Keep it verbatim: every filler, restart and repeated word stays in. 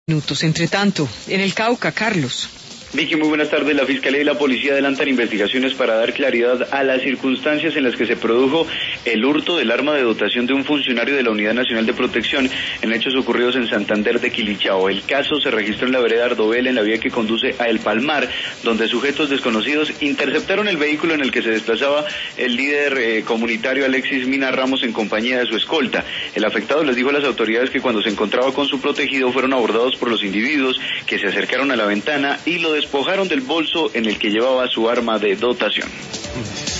Minutos. Entre tanto, en el Cauca, Carlos. Vicky, muy buenas tardes. La Fiscalía y la Policía adelantan investigaciones para dar claridad a las circunstancias en las que se produjo el hurto del arma de dotación de un funcionario de la Unidad Nacional de Protección en hechos ocurridos en Santander de Quilichao. El caso se registró en la vereda Ardovela, en la vía que conduce a El Palmar, donde sujetos desconocidos interceptaron el vehículo en el que se desplazaba el líder eh, comunitario Alexis Mina Ramos en compañía de su escolta. El afectado les dijo a las autoridades que cuando se encontraba con su protegido fueron abordados por los individuos que se acercaron a la ventana y lo despojaron del bolso en el que llevaba su arma de dotación.